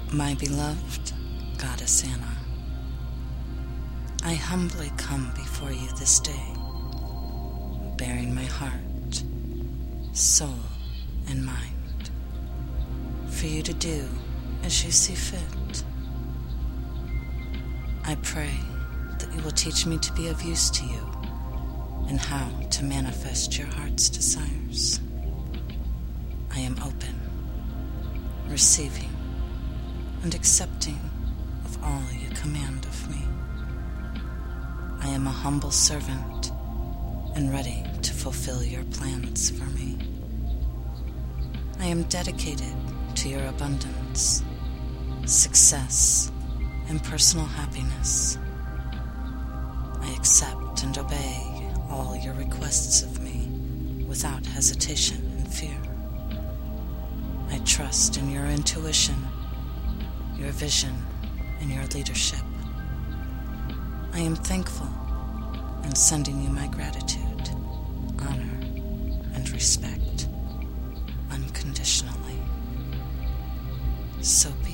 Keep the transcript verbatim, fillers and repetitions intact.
My beloved Goddess Anna, I humbly come before you this day, bearing my heart, soul, and mind, for you to do as you see fit. I pray that you will teach me to be of use to you and how to manifest your heart's desires. I am open, receiving, and accepting of all you command of me. I am a humble servant and ready to fulfill your plans for me. I am dedicated to your abundance, success, and personal happiness. I accept and obey all your requests of me without hesitation and fear. I trust in your intuition, your vision, and your leadership. I am thankful and sending you my gratitude, honor, and respect unconditionally. So be